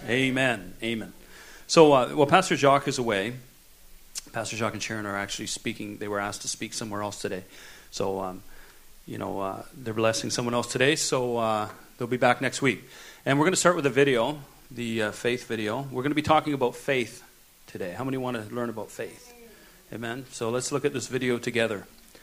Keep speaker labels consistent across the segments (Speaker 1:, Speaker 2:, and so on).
Speaker 1: Amen. Amen. So, Pastor Jacques is away. Pastor Jacques and Sharon are actually speaking. They were asked to speak somewhere else today. So, they're blessing someone else today. So, they'll be back next week. And we're going to start with a video, the faith video. We're going to be talking about faith today. How many want to learn about faith? Amen. So, let's look at this video together.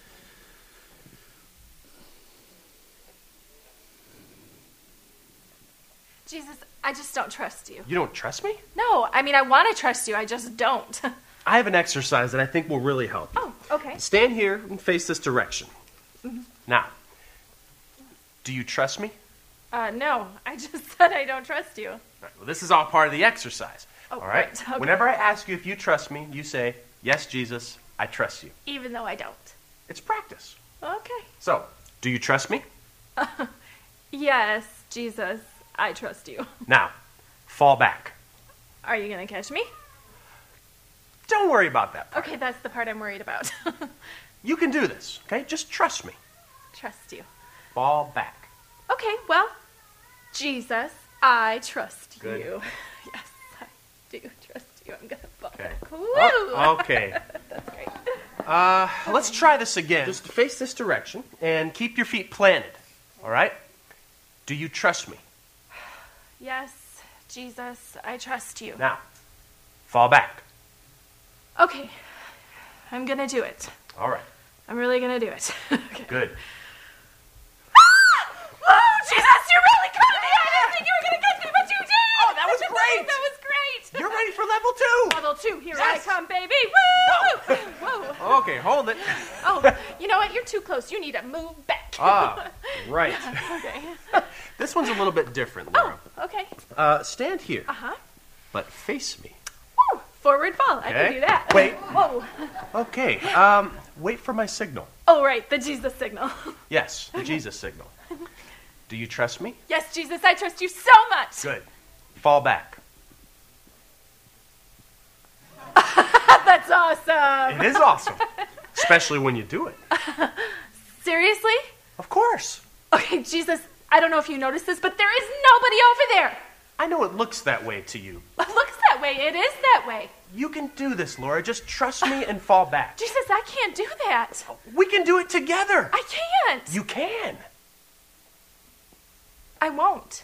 Speaker 2: Jesus, I just don't trust you.
Speaker 3: You don't trust me?
Speaker 2: No, I mean, I want to trust you. I just don't.
Speaker 3: I have an exercise that I think will really help you.
Speaker 2: Oh, okay.
Speaker 3: Stand here and face this direction.
Speaker 2: Mm-hmm.
Speaker 3: Now, do you trust me?
Speaker 2: No, I just said I don't trust you.
Speaker 3: All right, well, this is all part of the exercise.
Speaker 2: Oh,
Speaker 3: all right?
Speaker 2: right, okay.
Speaker 3: Whenever I ask you if you trust me, you say, yes, Jesus, I trust you.
Speaker 2: Even though I don't.
Speaker 3: It's practice.
Speaker 2: Okay.
Speaker 3: So, do you trust me?
Speaker 2: Yes, Jesus, I trust you.
Speaker 3: Now, fall back.
Speaker 2: Are you going to catch me?
Speaker 3: Don't worry about that part.
Speaker 2: Okay, that's the part I'm worried about.
Speaker 3: You can do this, okay? Just trust me.
Speaker 2: Trust you.
Speaker 3: Fall back.
Speaker 2: Okay, well, Jesus, I trust
Speaker 3: Good.
Speaker 2: you. Yes, I do trust you. I'm going to fall
Speaker 3: Okay.
Speaker 2: back. Woo!
Speaker 3: Oh, okay.
Speaker 2: That's great.
Speaker 3: Let's try this again. Just face this direction and keep your feet planted, all right? Do you trust me?
Speaker 2: Yes, Jesus, I trust you.
Speaker 3: Now, fall back.
Speaker 2: Okay, I'm going to do it.
Speaker 3: All right.
Speaker 2: I'm really going to do it. Okay.
Speaker 3: Good.
Speaker 2: Whoa, Jesus, you really caught me! I didn't think you were going to catch me, but you did!
Speaker 3: Oh, that was great!
Speaker 2: That was great!
Speaker 3: You're ready for level 2.
Speaker 2: Level 2, here
Speaker 3: Yes.
Speaker 2: I come, baby! Woo! Whoa!
Speaker 3: Okay, hold it.
Speaker 2: Oh, you know what? You're too close. You need to move back.
Speaker 3: Ah, right.
Speaker 2: Okay.
Speaker 3: This one's a little bit different, Laura.
Speaker 2: Oh, okay.
Speaker 3: Stand here,
Speaker 2: Uh-huh.
Speaker 3: but face me.
Speaker 2: Woo! Forward fall. I can
Speaker 3: Okay.
Speaker 2: do that.
Speaker 3: Wait.
Speaker 2: Whoa.
Speaker 3: Okay, wait for my signal.
Speaker 2: Oh, right, the Jesus signal.
Speaker 3: Yes, the Jesus signal. Do you trust me?
Speaker 2: Yes, Jesus, I trust you so much.
Speaker 3: Good. Fall back.
Speaker 2: That's awesome.
Speaker 3: It is awesome, especially when you do it.
Speaker 2: Seriously?
Speaker 3: Of course.
Speaker 2: Okay, Jesus, I don't know if you noticed this, but there is nobody over there.
Speaker 3: I know it looks that way to you.
Speaker 2: It looks that way. It is that way.
Speaker 3: You can do this, Laura. Just trust me and fall back.
Speaker 2: Jesus, I can't do that.
Speaker 3: We can do it together.
Speaker 2: I can't.
Speaker 3: You can.
Speaker 2: I won't.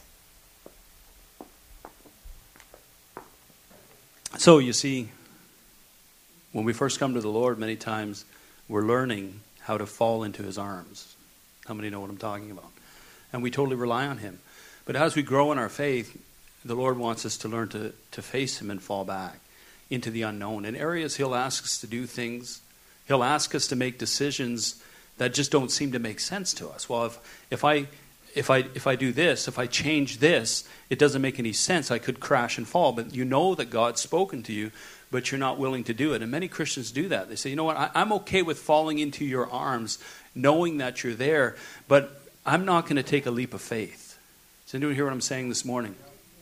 Speaker 1: So, you see, when we first come to the Lord, many times we're learning how to fall into His arms. How many know what I'm talking about? And we totally rely on Him. But as we grow in our faith, the Lord wants us to learn to face Him and fall back into the unknown. In areas He'll ask us to do things, He'll ask us to make decisions that just don't seem to make sense to us. Well, if I do this, if I change this, it doesn't make any sense. I could crash and fall. But you know that God's spoken to you, but you're not willing to do it. And many Christians do that. They say, you know what, I'm okay with falling into your arms, knowing that you're there, but I'm not going to take a leap of faith. Does anyone hear what I'm saying this morning?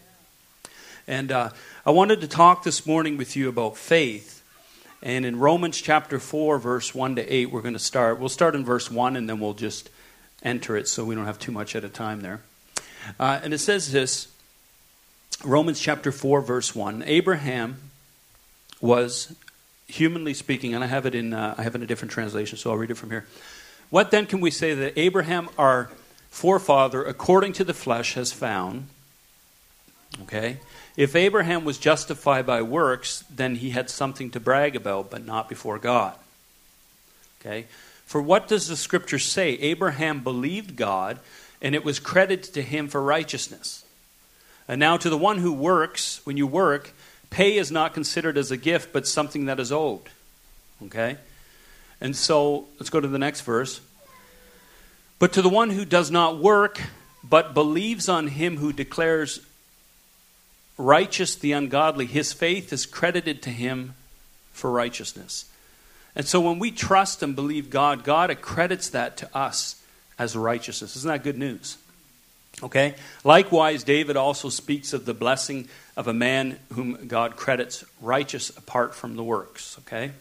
Speaker 1: And I wanted to talk this morning with you about faith. And in Romans chapter 4, verse 1 to 8, we're going to start. We'll start in verse 1, and then we'll just enter it so we don't have too much at a time there. And it says this, Romans chapter 4, verse 1, Abraham was, humanly speaking, and I have it in a different translation, so I'll read it from here. What then can we say that Abraham, our forefather, according to the flesh, has found? Okay. If Abraham was justified by works, then he had something to brag about, but not before God. Okay. For what does the scripture say? Abraham believed God, and it was credited to him for righteousness. And now to the one who works, when you work, pay is not considered as a gift, but something that is owed. Okay? And so, let's go to the next verse. But to the one who does not work, but believes on him who declares righteous the ungodly, his faith is credited to him for righteousness. And so when we trust and believe God, God accredits that to us as righteousness. Isn't that good news? Okay? Likewise, David also speaks of the blessing of a man whom God credits righteous apart from the works. Okay?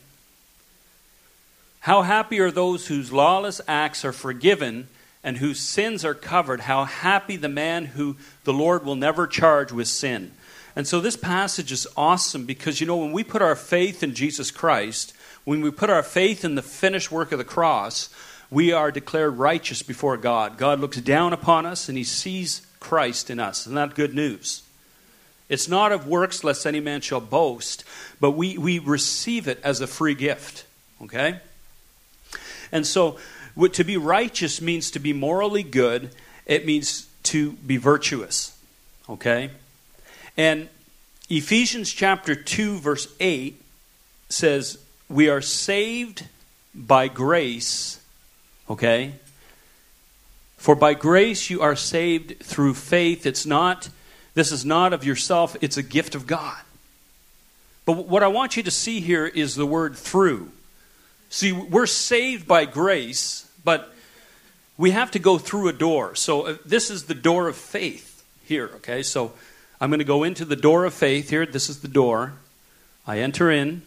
Speaker 1: How happy are those whose lawless acts are forgiven and whose sins are covered. How happy the man who the Lord will never charge with sin. And so this passage is awesome because, when we put our faith in Jesus Christ, when we put our faith in the finished work of the cross, we are declared righteous before God. God looks down upon us and he sees Christ in us. Isn't that good news? It's not of works lest any man shall boast, but we receive it as a free gift. Okay? And so to be righteous means to be morally good. It means to be virtuous. Okay? And Ephesians chapter 2 verse 8 says, we are saved by grace. Okay? For by grace you are saved through faith. This is not of yourself, it's a gift of God. But what I want you to see here is the word through. See, we're saved by grace, but we have to go through a door. So this is the door of faith here, okay? So I'm going to go into the door of faith here. This is the door. I enter in.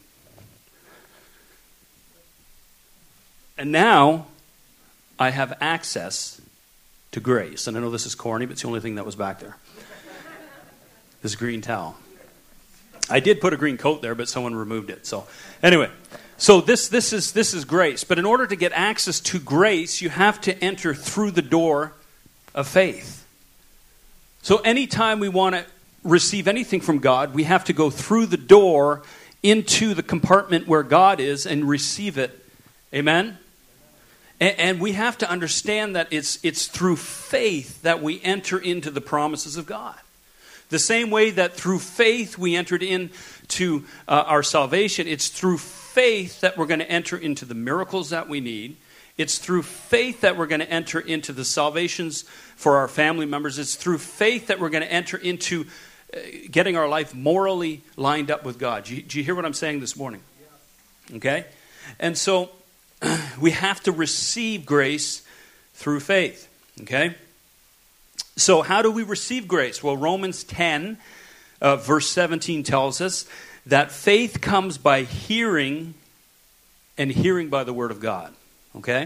Speaker 1: And now I have access to grace. And I know this is corny, but it's the only thing that was back there. This green towel. I did put a green coat there, but someone removed it. So anyway, so this is grace. But in order to get access to grace, you have to enter through the door of faith. So anytime we want to receive anything from God, we have to go through the door into the compartment where God is and receive it. Amen? And we have to understand that it's through faith that we enter into the promises of God. The same way that through faith we entered into our salvation, it's through faith that we're going to enter into the miracles that we need. It's through faith that we're going to enter into the salvations for our family members. It's through faith that we're going to enter into getting our life morally lined up with God. Do you hear what I'm saying this morning? Okay? And so we have to receive grace through faith. Okay? So how do we receive grace? Well, Romans 10, verse 17 tells us that faith comes by hearing, and hearing by the word of God. Okay?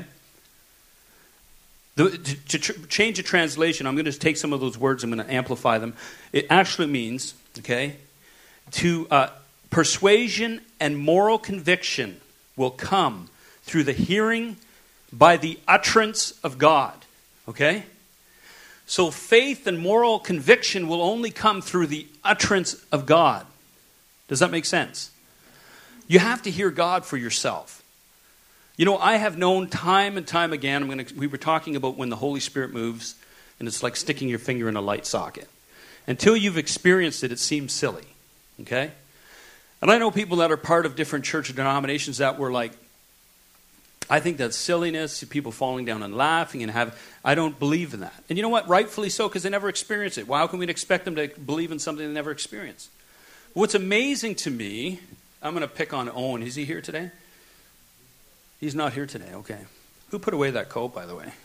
Speaker 1: To change the translation, I'm going to take some of those words, I'm going to amplify them. It actually means, okay, to persuasion and moral conviction will come through the hearing by the utterance of God. Okay? So faith and moral conviction will only come through the utterance of God. Does that make sense? You have to hear God for yourself. I have known time and time again, we were talking about when the Holy Spirit moves, and it's like sticking your finger in a light socket. Until you've experienced it, it seems silly. Okay? And I know people that are part of different church denominations that were like, I think that's silliness, people falling down and laughing and I don't believe in that. And you know what? Rightfully so, because they never experienced it. Well, how can we expect them to believe in something they never experienced? What's amazing to me, I'm going to pick on Owen. Is he here today? He's not here today. Okay. Who put away that coat, by the way?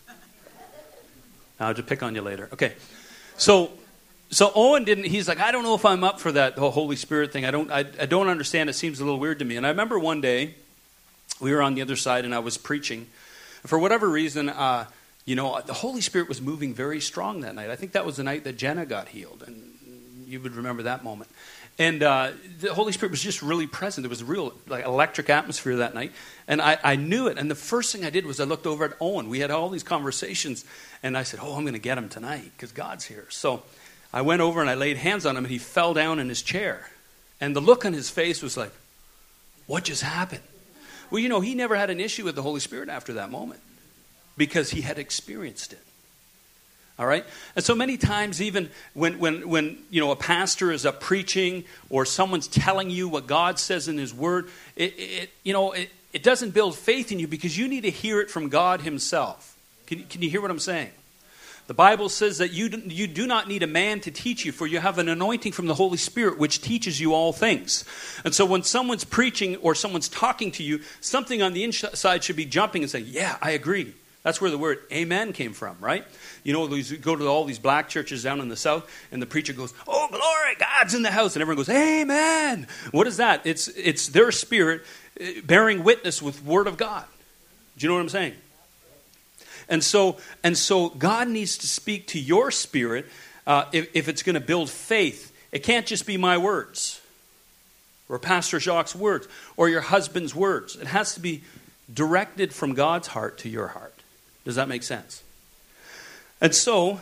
Speaker 1: I'll just pick on you later. Okay. So Owen didn't, he's like, I don't know if I'm up for that whole Holy Spirit thing. I don't understand. It seems a little weird to me. And I remember one day, we were on the other side and I was preaching. For whatever reason, the Holy Spirit was moving very strong that night. I think that was the night that Jenna got healed. And you would remember that moment. And the Holy Spirit was just really present. There was a real electric atmosphere that night. And I knew it. And the first thing I did was I looked over at Owen. We had all these conversations. And I said, I'm going to get him tonight because God's here. So I went over and I laid hands on him. And he fell down in his chair. And the look on his face was like, what just happened? Well, he never had an issue with the Holy Spirit after that moment because he had experienced it. All right? And so many times even when a pastor is up preaching or someone's telling you what God says in his word, it doesn't build faith in you because you need to hear it from God himself. Can you hear what I'm saying? The Bible says that you do not need a man to teach you, for you have an anointing from the Holy Spirit which teaches you all things. And so when someone's preaching or someone's talking to you, something on the inside should be jumping and saying, yeah, I agree. That's where the word amen came from, right? You go to all these black churches down in the South, and the preacher goes, oh, glory, God's in the house. And everyone goes, amen. What is that? It's their spirit bearing witness with the word of God. Do you know what I'm saying? And so God needs to speak to your spirit if it's going to build faith it can't just be my words or Pastor Jacques' words or your husband's words. It has to be directed from God's heart to your heart. Does that make sense? And so,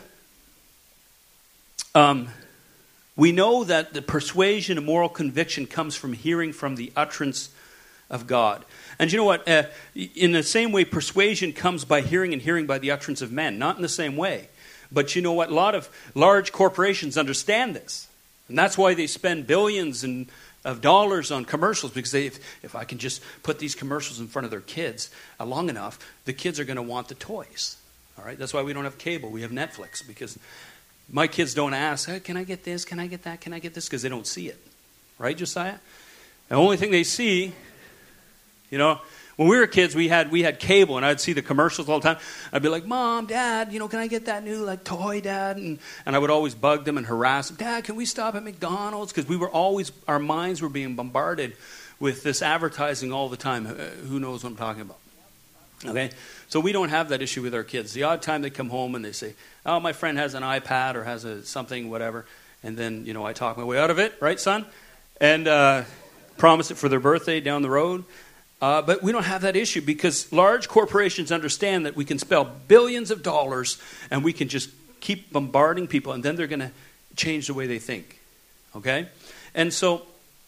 Speaker 1: we know that the persuasion and moral conviction comes from hearing from the utterance of God. And you know what? In the same way, persuasion comes by hearing, and hearing by the utterance of men. Not in the same way. But you know what? A lot of large corporations understand this. And that's why they spend billions of dollars on commercials, because if I can just put these commercials in front of their kids long enough, the kids are going to want the toys. All right? That's why we don't have cable. We have Netflix, because my kids don't ask, hey, can I get this? Can I get that? Can I get this? Because they don't see it. Right, Josiah? The only thing they see, you know, when we were kids, we had cable, and I'd see the commercials all the time. I'd be like, Mom, Dad, you know, can I get that new toy, Dad? And I would always bug them and harass them. Dad, can we stop at McDonald's? Because our minds were being bombarded with this advertising all the time. Who knows what I'm talking about? Okay, so we don't have that issue with our kids. The odd time they come home and they say, oh, my friend has an iPad or has something, whatever. And then, you know, I talk my way out of it, right, son? And promise it for their birthday down the road. But we don't have that issue because large corporations understand that we can spend billions of dollars and we can just keep bombarding people, and then they're going to change the way they think. Okay? And so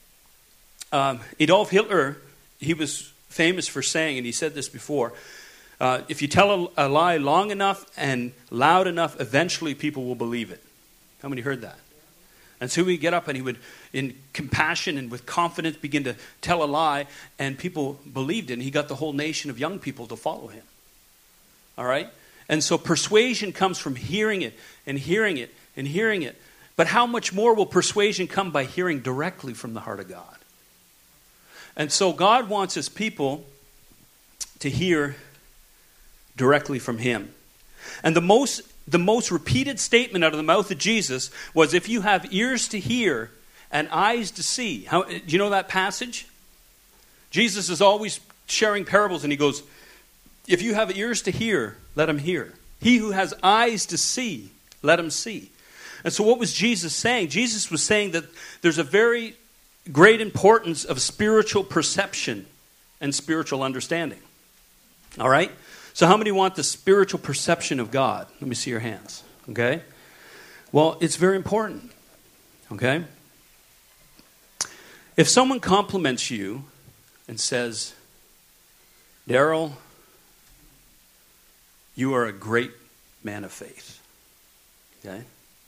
Speaker 1: Adolf Hitler, he was famous for saying, and he said this before, if you tell a lie long enough and loud enough, eventually people will believe it. How many heard that? And so he would get up and he would, in compassion and with confidence, begin to tell a lie, and people believed it, and he got the whole nation of young people to follow him. All right? And so persuasion comes from hearing it and hearing it and hearing it. But how much more will persuasion come by hearing directly from the heart of God? And so God wants his people to hear directly from him. And the most repeated statement out of the mouth of Jesus was, if you have ears to hear and eyes to see. Do you know that passage? Jesus is always sharing parables, and he goes, if you have ears to hear, let him hear. He who has eyes to see, let him see. And so what was Jesus saying? Jesus was saying that there's a very great importance of spiritual perception and spiritual understanding. All right? So how many want the spiritual perception of God? Let me see your hands. Okay? Well, it's very important. Okay? If someone compliments you and says, Daryl, you are a great man of faith. Okay?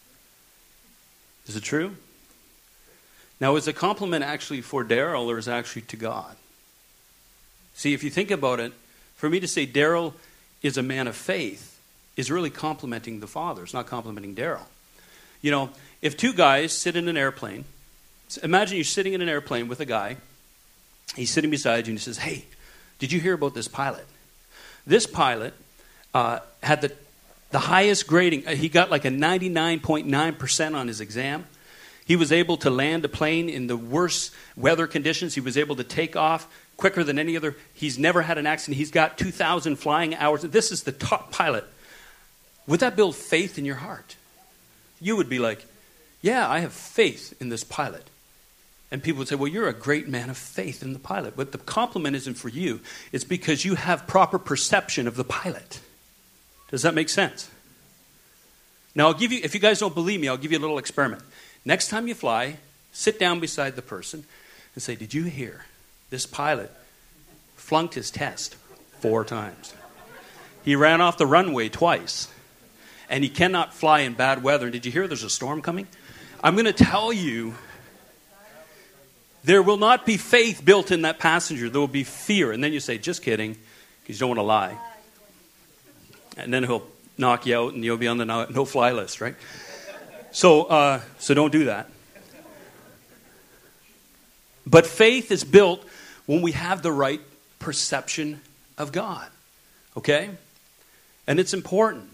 Speaker 1: Is it true? Now, is the compliment actually for Daryl, or is it actually to God? See, if you think about it, for me to say Daryl is a man of faith is really complimenting the Father. It's not complimenting Daryl. You know, if two guys sit in an airplane, imagine you're sitting in an airplane with a guy. He's sitting beside you and he says, hey, did you hear about this pilot? This pilot had the highest grading. He got like a 99.9% on his exam. He was able to land a plane in the worst weather conditions. He was able to take off quicker than any other. He's never had an accident. He's got 2,000 flying hours. This is the top pilot. Would that build faith in your heart? You would be like, yeah, I have faith in this pilot. And people would say, well, you're a great man of faith in the pilot. But the compliment isn't for you. It's because you have proper perception of the pilot. Does that make sense? Now, I'll give you, if you guys don't believe me, I'll give you a little experiment. Next time you fly, sit down beside the person and say, did you hear this pilot flunked his test 4 times? He ran off the runway twice. And he cannot fly in bad weather. Did you hear there's a storm coming? I'm going to tell you, there will not be faith built in that passenger. There will be fear. And then you say, just kidding, because you don't want to lie. And then he'll knock you out and you'll be on the no-fly list, right? So don't do that. But faith is built when we have the right perception of God. Okay? And it's important.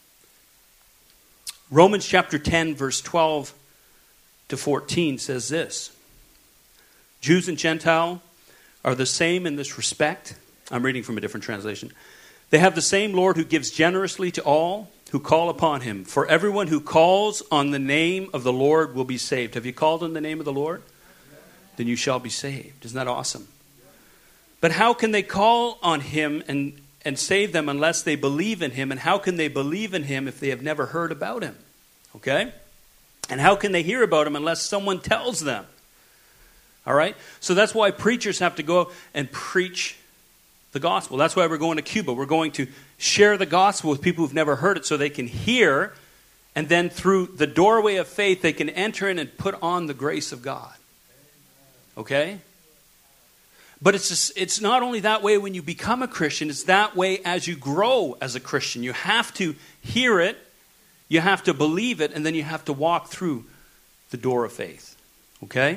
Speaker 1: Romans chapter 10, verse 12 to 14 says this. Jews and Gentile are the same in this respect. I'm reading from a different translation. They have the same Lord who gives generously to all who call upon him. For everyone who calls on the name of the Lord will be saved. Have you called on the name of the Lord? Then you shall be saved. Isn't that awesome? But how can they call on him and save them unless they believe in him? And how can they believe in him if they have never heard about him? Okay? And how can they hear about him unless someone tells them? All right? So that's why preachers have to go and preach the gospel. That's why we're going to Cuba. We're going to share the gospel with people who've never heard it so they can hear, and then through the doorway of faith they can enter in and put on the grace of God. Okay? But it's not only that way when you become a Christian, it's that way as you grow as a Christian. You have to hear it, you have to believe it, and then you have to walk through the door of faith. Okay?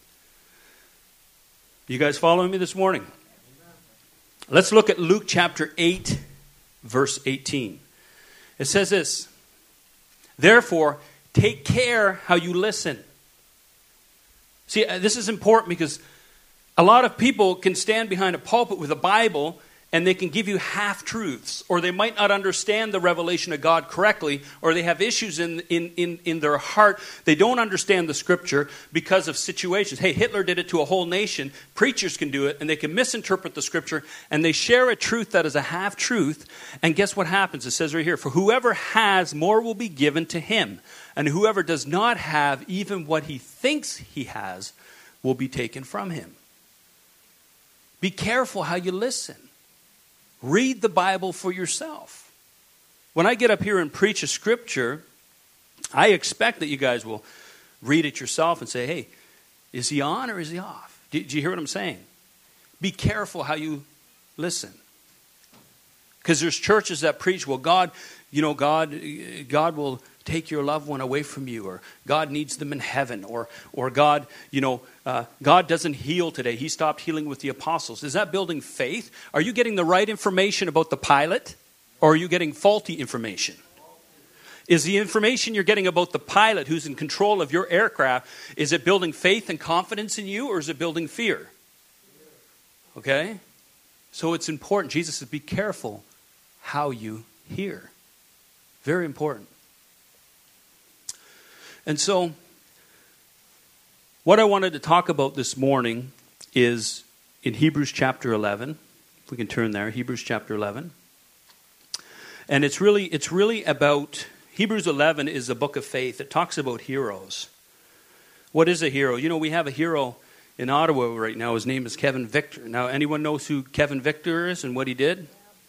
Speaker 1: You guys following me this morning? Let's look at Luke chapter 8, verse 18. It says this, therefore, take care how you listen. See, this is important because a lot of people can stand behind a pulpit with a Bible and they can give you half-truths, or they might not understand the revelation of God correctly, or they have issues in their heart. They don't understand the Scripture because of situations. Hey, Hitler did it to a whole nation. Preachers can do it, and they can misinterpret the Scripture, and they share a truth that is a half-truth, and guess what happens? It says right here, for whoever has, more will be given to him, and whoever does not have, even what he thinks he has, will be taken from him. Be careful how you listen. Read the Bible for yourself. When I get up here and preach a scripture, I expect that you guys will read it yourself and say, hey, is he on or is he off? Do you hear what I'm saying? Be careful how you listen. Because there's churches that preach, well, God will take your loved one away from you, or God needs them in heaven, or God, God doesn't heal today. He stopped healing with the apostles. Is that building faith? Are you getting the right information about the pilot, or are you getting faulty information? Is the information you're getting about the pilot who's in control of your aircraft, is it building faith and confidence in you, or is it building fear? Okay? So it's important. Jesus says, be careful how you hear. Very important. And so, what I wanted to talk about this morning is in Hebrews chapter 11. If we can turn there, Hebrews chapter 11. And it's really about, Hebrews 11 is a book of faith. It talks about heroes. What is a hero? We have a hero in Ottawa right now. His name is Kevin Victor. Now, anyone knows who Kevin Victor is and what he did?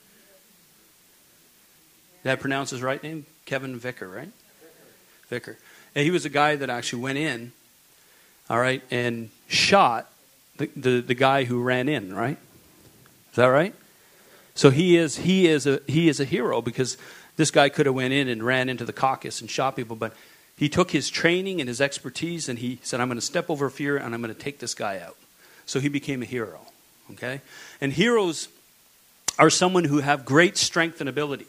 Speaker 1: Did I pronounce his right name? Kevin Vicker, right? Vicker. And he was a guy that actually went in, all right, and shot the guy who ran in, right? Is that right? So he is a hero because this guy could have went in and ran into the caucus and shot people, but he took his training and his expertise and he said, I'm going to step over fear and I'm going to take this guy out. So he became a hero, okay? And heroes are someone who have great strength and ability.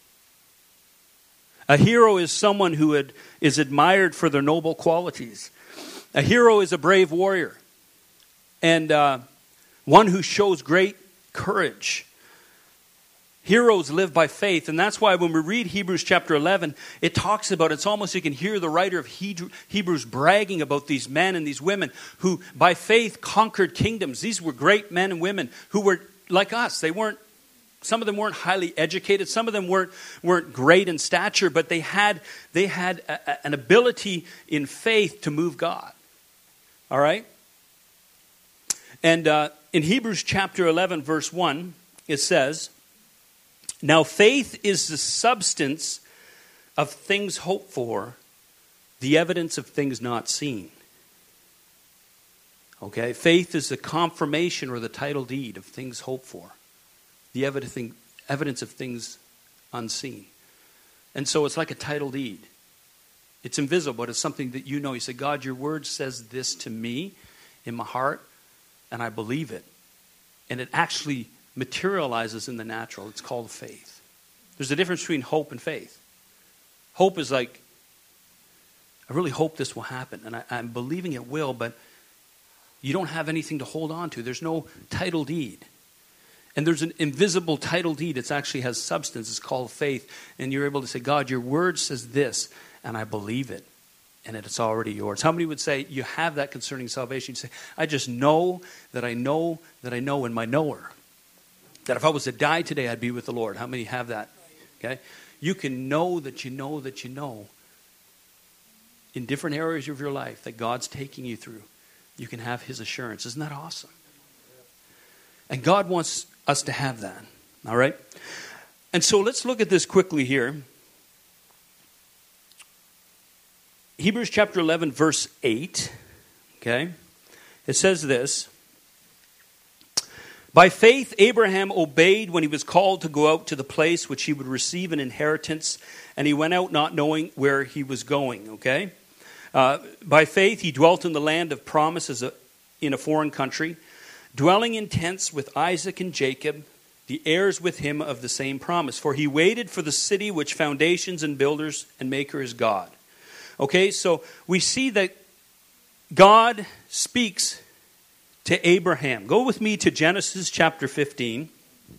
Speaker 1: A hero is someone who is admired for their noble qualities. A hero is a brave warrior and one who shows great courage. Heroes live by faith, and that's why when we read Hebrews chapter 11, it talks about, it's almost you can hear the writer of Hebrews bragging about these men and these women who by faith conquered kingdoms. These were great men and women who were like us. Some of them weren't highly educated. Some of them weren't great in stature, but they had an ability in faith to move God. All right? And in Hebrews chapter 11, verse 1, it says, now faith is the substance of things hoped for, the evidence of things not seen. Okay? Faith is the confirmation or the title deed of things hoped for. The evidence of things unseen. And so it's like a title deed. It's invisible, but it's something that you know. You say, God, your word says this to me in my heart, and I believe it. And it actually materializes in the natural. It's called faith. There's a difference between hope and faith. Hope is like, I really hope this will happen, and I'm believing it will, but you don't have anything to hold on to. There's no title deed. And there's an invisible title deed. It actually has substance. It's called faith. And you're able to say, God, your word says this, and I believe it. And it's already yours. How many would say you have that concerning salvation? You say, I just know that I know that I know in my knower. That if I was to die today, I'd be with the Lord. How many have that? Okay? You can know that you know that you know in different areas of your life that God's taking you through. You can have his assurance. Isn't that awesome? And God wants us to have that. All right? And so let's look at this quickly here. Hebrews chapter 11, verse 8. Okay? It says this. By faith, Abraham obeyed when he was called to go out to the place which he would receive an inheritance, and he went out not knowing where he was going. Okay? By faith, he dwelt in the land of promise in a foreign country, dwelling in tents with Isaac and Jacob, the heirs with him of the same promise. For he waited for the city which foundations and builders and maker is God. Okay, so we see that God speaks to Abraham. Go with me to Genesis chapter 15.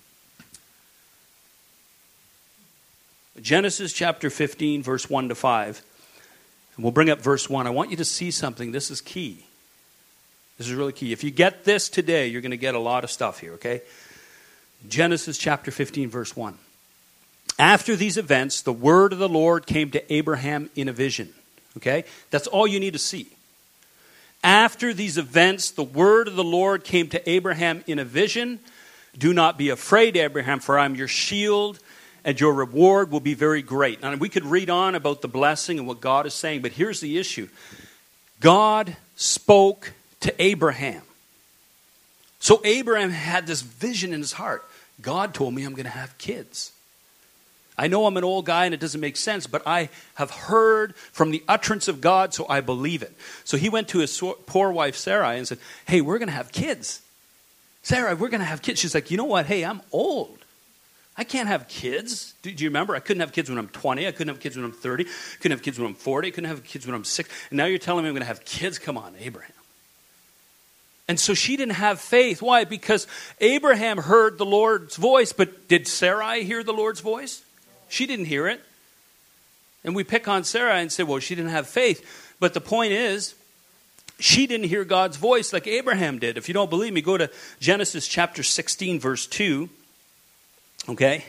Speaker 1: Genesis chapter 15, verse 1 to 5. And we'll bring up verse 1. I want you to see something. This is key. This is really key. If you get this today, you're going to get a lot of stuff here, okay? Genesis chapter 15, verse 1. After these events, the word of the Lord came to Abraham in a vision. Okay? That's all you need to see. After these events, the word of the Lord came to Abraham in a vision. Do not be afraid, Abraham, for I am your shield, and your reward will be very great. Now, we could read on about the blessing and what God is saying, but here's the issue. God spoke to Abraham. So Abraham had this vision in his heart. God told me I'm going to have kids. I know I'm an old guy and it doesn't make sense, but I have heard from the utterance of God, so I believe it. So he went to his poor wife Sarai and said, hey, we're going to have kids. Sarai, we're going to have kids. She's like, you know what? Hey, I'm old. I can't have kids. Do you remember? I couldn't have kids when I'm 20. I couldn't have kids when I'm 30. I couldn't have kids when I'm 40. I couldn't have kids when I'm 6. And now you're telling me I'm going to have kids? Come on, Abraham. And so she didn't have faith. Why? Because Abraham heard the Lord's voice, but did Sarai hear the Lord's voice? She didn't hear it. And we pick on Sarai and say, well, she didn't have faith. But the point is, she didn't hear God's voice like Abraham did. If you don't believe me, go to Genesis chapter 16, verse 2. Okay?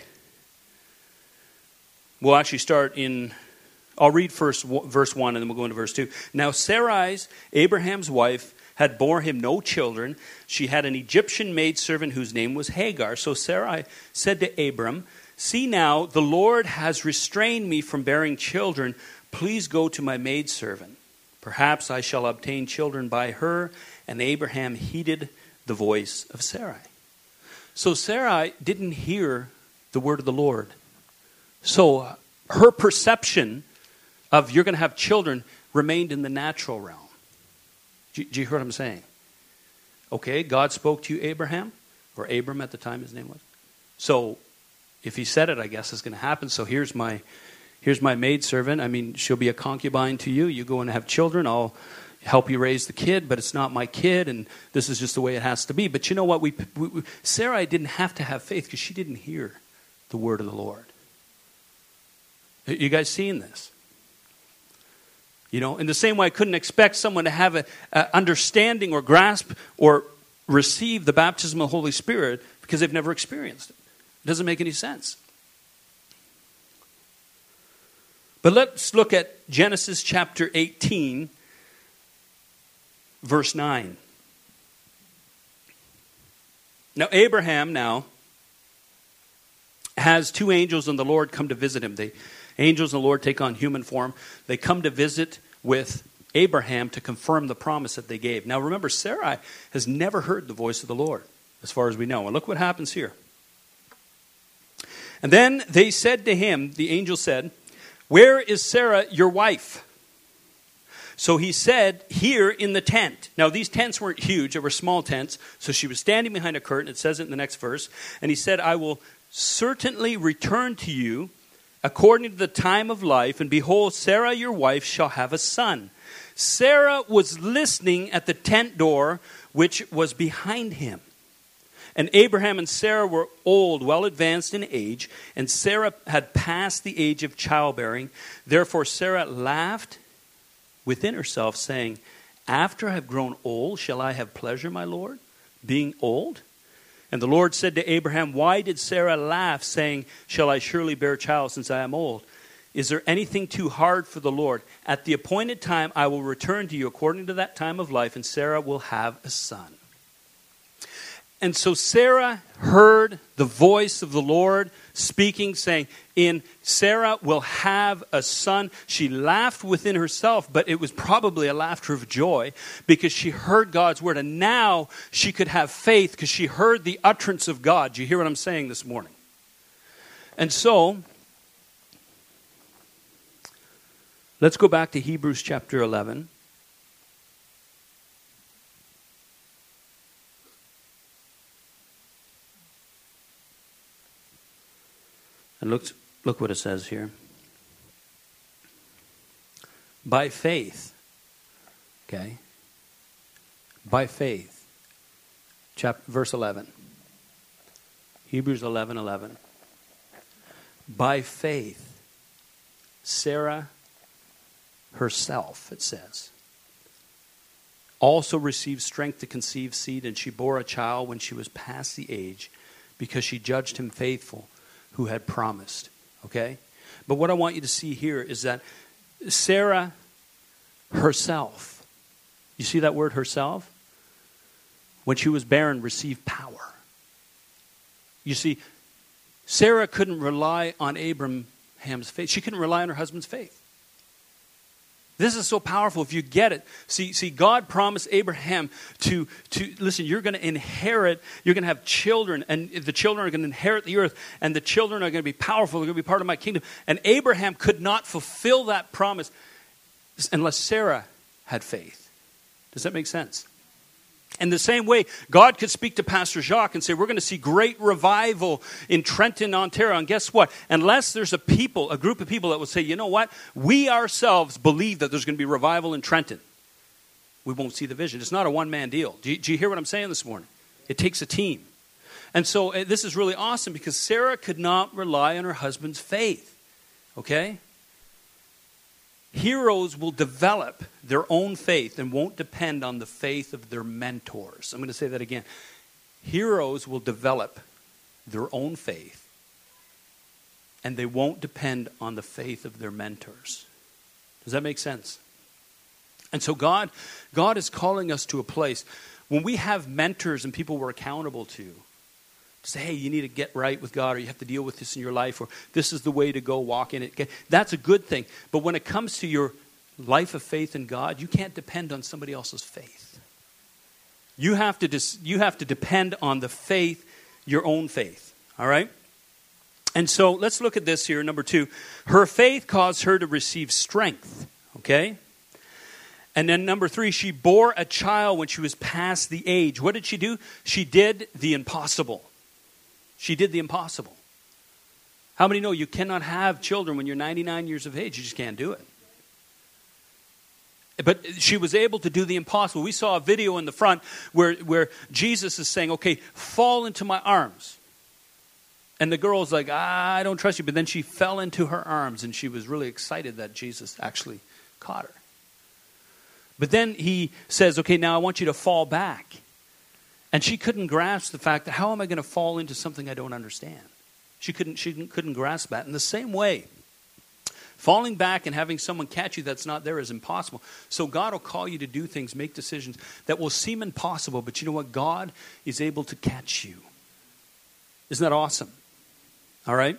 Speaker 1: We'll actually start in, I'll read first verse 1 and then we'll go into verse 2. Now Sarai, Abraham's wife, had bore him no children. She had an Egyptian maidservant whose name was Hagar. So Sarai said to Abram, see now, the Lord has restrained me from bearing children. Please go to my maidservant. Perhaps I shall obtain children by her. And Abraham heeded the voice of Sarai. So Sarai didn't hear the word of the Lord. So her perception of you're going to have children remained in the natural realm. Do you hear what I'm saying? Okay, God spoke to you, Abraham, or Abram at the time his name was. So if he said it, I guess it's going to happen. So here's my maidservant. I mean, she'll be a concubine to you. You go and have children. I'll help you raise the kid, but it's not my kid, and this is just the way it has to be. But you know what? Sarai didn't have to have faith because she didn't hear the word of the Lord. You guys seeing this? You know, in the same way I couldn't expect someone to have an understanding or grasp or receive the baptism of the Holy Spirit because they've never experienced it. It doesn't make any sense. But let's look at Genesis chapter 18, verse 9. Now, Abraham has two angels and the Lord come to visit him. The angels and the Lord take on human form. They come to visit with Abraham to confirm the promise that they gave. Now, remember, Sarai has never heard the voice of the Lord, as far as we know. And look what happens here. And then they said to him, the angel said, where is Sarah, your wife? So he said, here in the tent. Now, these tents weren't huge. They were small tents. So she was standing behind a curtain. It says it in the next verse. And he said, I will certainly return to you according to the time of life. And behold, Sarah, your wife, shall have a son. Sarah was listening at the tent door, which was behind him. And Abraham and Sarah were old, well advanced in age, and Sarah had passed the age of childbearing. Therefore Sarah laughed within herself, saying, after I have grown old, shall I have pleasure, my Lord, being old? And the Lord said to Abraham, why did Sarah laugh, saying, shall I surely bear a child since I am old? Is there anything too hard for the Lord? At the appointed time I will return to you according to that time of life, and Sarah will have a son. And so Sarah heard the voice of the Lord speaking, saying, Sarah will have a son. She laughed within herself, but it was probably a laughter of joy because she heard God's word. And now she could have faith because she heard the utterance of God. Do you hear what I'm saying this morning? And so, let's go back to Hebrews chapter 11. And look what it says here. By faith, okay? By faith. Verse 11. Hebrews 11:11. By faith, Sarah herself, it says, also received strength to conceive seed, and she bore a child when she was past the age, because she judged him faithful who had promised. Okay? But what I want you to see here is that Sarah herself, you see that word herself? When she was barren, received power. You see, Sarah couldn't rely on Abraham's faith. She couldn't rely on her husband's faith. This is so powerful if you get it. See, God promised Abraham to listen, you're going to inherit, you're going to have children, and the children are going to inherit the earth, and the children are going to be powerful, they're going to be part of my kingdom. And Abraham could not fulfill that promise unless Sarah had faith. Does that make sense? In the same way, God could speak to Pastor Jacques and say, we're going to see great revival in Trenton, Ontario. And guess what? Unless there's a group of people that will say, you know what? We ourselves believe that there's going to be revival in Trenton. We won't see the vision. It's not a one-man deal. Do you hear what I'm saying this morning? It takes a team. And so this is really awesome because Sarah could not rely on her husband's faith. Okay? Heroes will develop their own faith and won't depend on the faith of their mentors. I'm going to say that again. Heroes will develop their own faith and they won't depend on the faith of their mentors. Does that make sense? And so God is calling us to a place when we have mentors and people we're accountable to say, hey, you need to get right with God, or you have to deal with this in your life, or this is the way to go, walk in it. That's a good thing. But when it comes to your life of faith in God, you can't depend on somebody else's faith. You have to depend on the faith, your own faith. All right? And so let's look at this here, number 2. Her faith caused her to receive strength. Okay? And then number 3, she bore a child when she was past the age. What did she do? She did the impossible. She did the impossible. How many know you cannot have children when you're 99 years of age? You just can't do it. But she was able to do the impossible. We saw a video in the front where Jesus is saying, okay, fall into my arms. And the girl's like, I don't trust you. But then she fell into her arms and she was really excited that Jesus actually caught her. But then he says, okay, now I want you to fall back. And she couldn't grasp the fact that how am I going to fall into something I don't understand? She couldn't grasp that. In the same way, falling back and having someone catch you that's not there is impossible. So God will call you to do things, make decisions that will seem impossible. But you know what? God is able to catch you. Isn't that awesome? All right?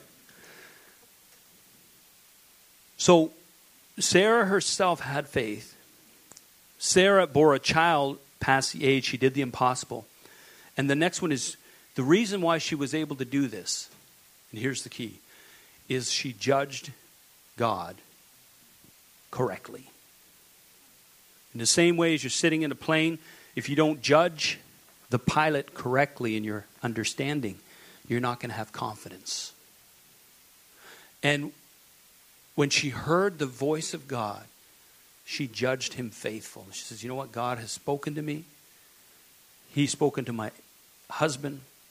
Speaker 1: So Sarah herself had faith. Sarah bore a child past the age. She did the impossible. And the next one is the reason why she was able to do this, and here's the key, is she judged God correctly. In the same way as you're sitting in a plane, if you don't judge the pilot correctly in your understanding, you're not going to have confidence. And when she heard the voice of God, she judged him faithful. She says, you know what? God has spoken to me. He's spoken to my husband.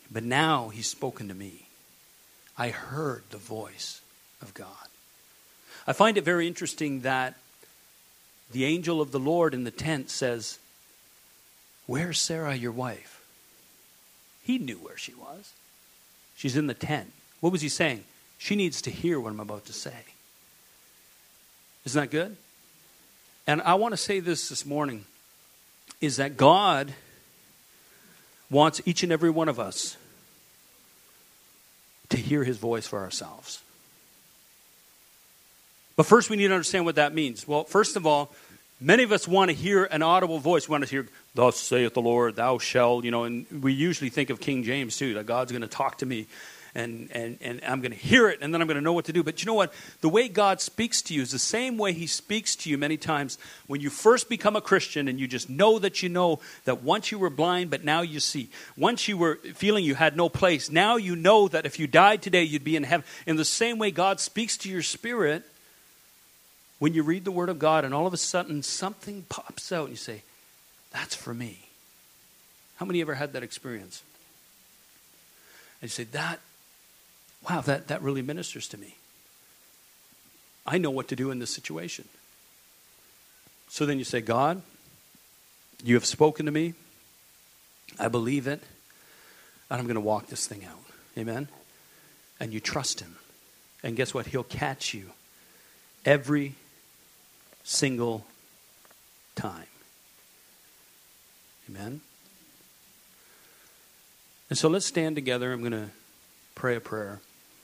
Speaker 1: But now he's spoken to me. I heard the voice of God. I find it very interesting that the angel of the Lord in the tent says, "Where's Sarah, your wife?" He knew where she was. She's in the tent. What was he saying? She needs to hear what I'm about to say. Isn't that good? And I want to say this morning, is that God wants each and every one of us to hear his voice for ourselves. But first we need to understand what that means. Well, first of all, many of us want to hear an audible voice. We want to hear, "Thus saith the Lord, thou shalt," and we usually think of King James too, that God's going to talk to me and I'm going to hear it and then I'm going to know what to do. But you know what? The way God speaks to you is the same way he speaks to you many times when you first become a Christian and you just know that once you were blind, but now you see. Once you were feeling you had no place, now you know that if you died today, you'd be in heaven. In the same way God speaks to your spirit when you read the Word of God and all of a sudden something pops out and you say, "That's for me." How many ever had that experience? And you say, wow, that really ministers to me. I know what to do in this situation. So then you say, "God, you have spoken to me. I believe it. And I'm going to walk this thing out." Amen? And you trust him. And guess what? He'll catch you every single time. Amen? And so let's stand together. I'm going to pray a prayer.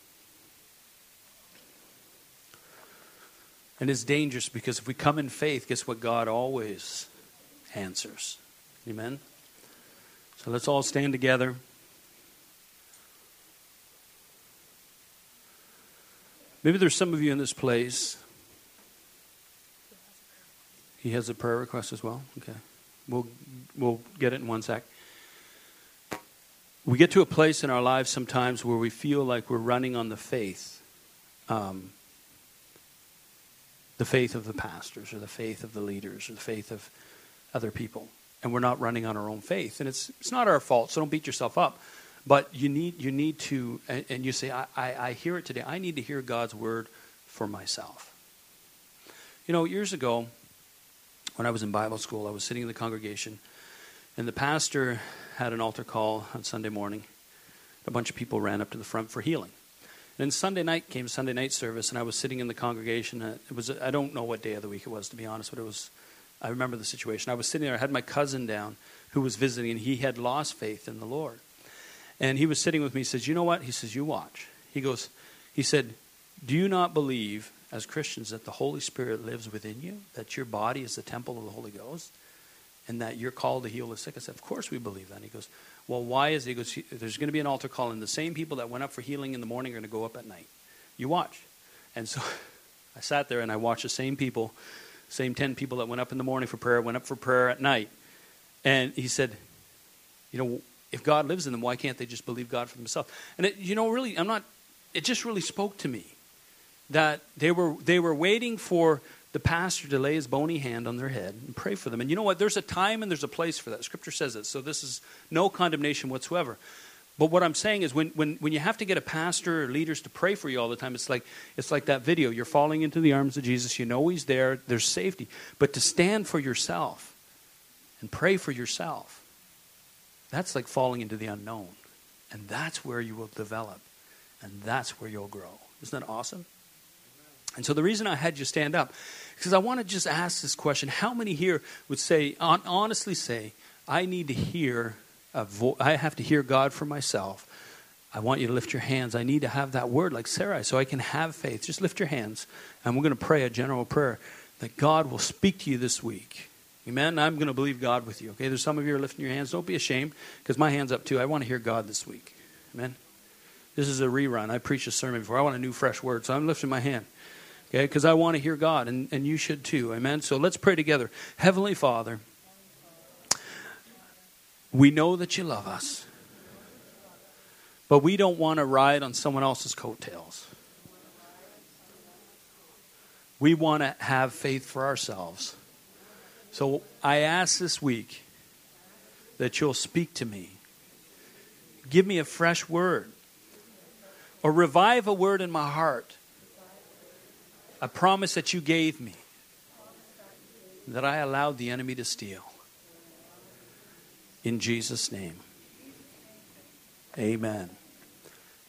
Speaker 1: And it's dangerous because if we come in faith, guess what? God always answers. Amen? So let's all stand together. Maybe there's some of you in this place. He has a prayer request as well? Okay. We'll get it in one sec. We get to a place in our lives sometimes where we feel like we're running on the faith of the pastors or the faith of the leaders or the faith of other people. And we're not running on our own faith. And it's not our fault, so don't beat yourself up. But you need to, and you say, I hear it today. I need to hear God's word for myself. Years ago, when I was in Bible school, I was sitting in the congregation, and the pastor had an altar call on Sunday morning. A bunch of people ran up to the front for healing. And then Sunday night service, and I was sitting in the congregation. I don't know what day of the week it was, to be honest, but I remember the situation. I was sitting there. I had my cousin down who was visiting, and he had lost faith in the Lord. And he was sitting with me. He says, "You know what?" He says, "You watch." He said, "Do you not believe as Christians that the Holy Spirit lives within you, that your body is the temple of the Holy Ghost, and that you're called to heal the sick?" I said, "Of course we believe that." And he goes, "Well, why is it?" He goes, "There's going to be an altar call, and the same people that went up for healing in the morning are going to go up at night. You watch." And so I sat there and I watched the same people, same 10 people that went up in the morning for prayer, went up for prayer at night. And he said, if God lives in them, why can't they just believe God for themselves? And it just really spoke to me that they were waiting for the pastor to lay his bony hand on their head and pray for them. And you know what? There's a time and there's a place for that. Scripture says it. So this is no condemnation whatsoever. But what I'm saying is when you have to get a pastor or leaders to pray for you all the time, it's like that video. You're falling into the arms of Jesus. You know he's there. There's safety. But to stand for yourself and pray for yourself, that's like falling into the unknown. And that's where you will develop. And that's where you'll grow. Isn't that awesome? And so the reason I had you stand up, because I want to just ask this question. How many here would honestly say, I need to hear I have to hear God for myself. I want you to lift your hands. I need to have that word like Sarah so I can have faith. Just lift your hands. And we're going to pray a general prayer that God will speak to you this week. Amen? I'm going to believe God with you. Okay, there's some of you who are lifting your hands. Don't be ashamed because my hand's up too. I want to hear God this week. Amen? This is a rerun. I preached a sermon before. I want a new fresh word. So I'm lifting my hand. Okay, because I want to hear God, and you should too. Amen? So let's pray together. Heavenly Father, we know that you love us, but we don't want to ride on someone else's coattails. We want to have faith for ourselves. So I ask this week that you'll speak to me. Give me a fresh word. Or revive a word in my heart. A promise that you gave me. That I allowed the enemy to steal. In Jesus' name. Amen.